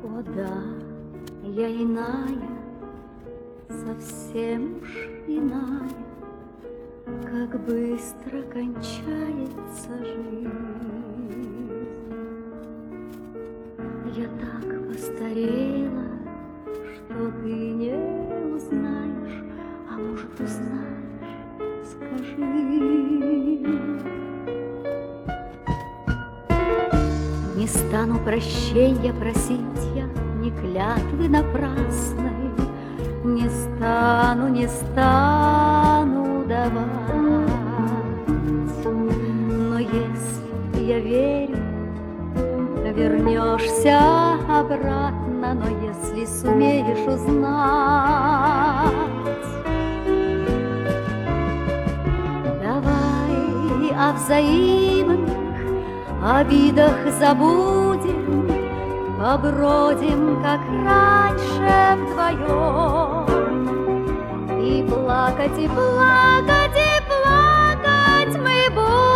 О да, я иная, совсем уж иная, как быстро кончается жизнь. Я так постарела, что ты не узнаешь, а может, узнаешь, скажи. Не стану прощенья просить я, ни клятвы напрасной, не стану давать. Но если я верю, вернешься обратно, но если сумеешь узнать, давай о взаимных обидах забудем, побродим, как раньше вдвоем, и плакать, и плакать, и плакать мы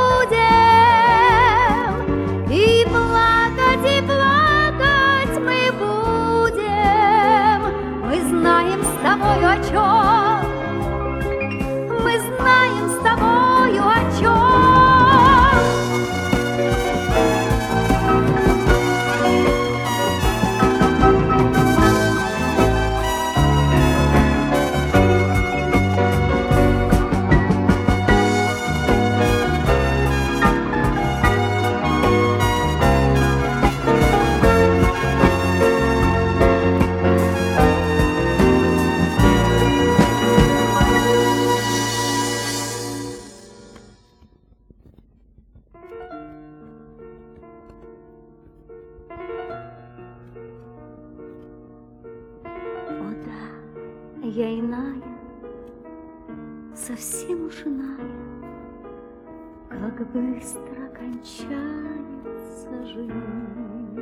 будем, и плакать мы будем. Мы знаем с тобою о чем, мы знаем с тобою о чем. О да, я иная, совсем уж иная, как быстро кончается жизнь.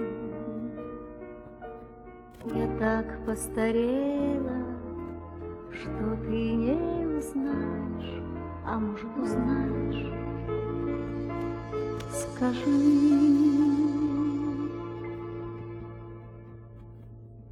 Я так постарела, что ты не узнаешь, а может, узнаешь, скажи.